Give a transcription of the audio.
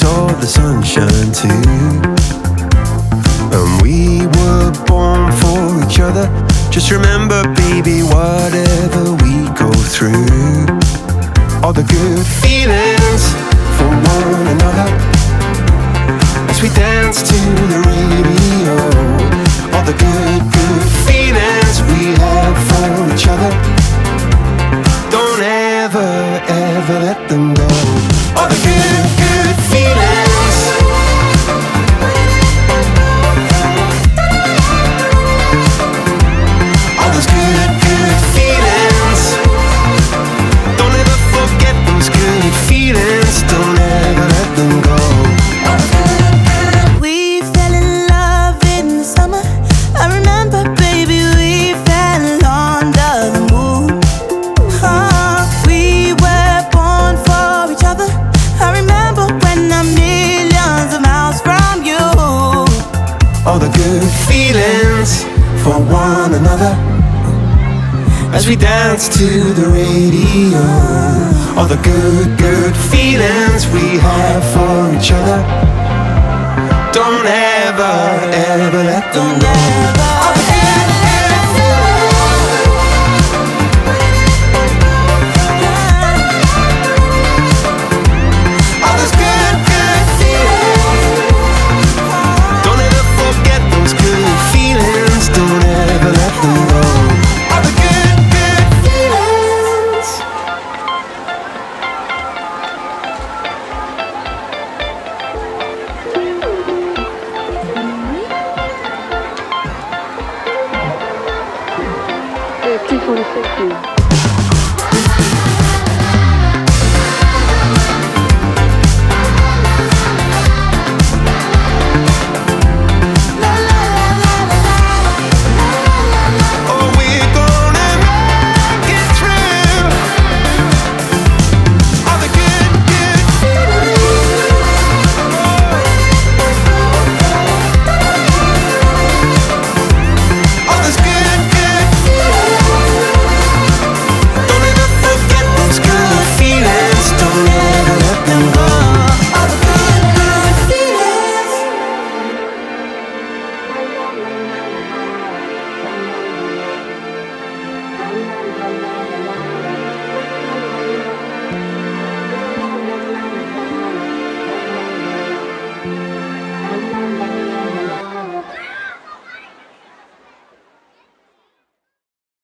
saw the sunshine too. And we were born for each other. Just remember, baby, whatever we go through, all the good feelings for one another, as we dance to the radio. All the good, good feelings we have for each other, don't ever, ever let them go. All the good, good feelings. All those good, good feelings. Don't ever forget those good feelings. Don't ever let them go. We fell in love in the summer. I remember, baby, we fell under the moon. We were born for each other. I remember when I'm millions of miles from you. All the good feelings for one another, as we dance to the radio. All the good, good feelings we have for each other, don't ever, ever let them go. All the good, good feelings. All those good, good feelings. Don't ever forget those good feelings. Don't ever let them go. All the good, good feelings. T46.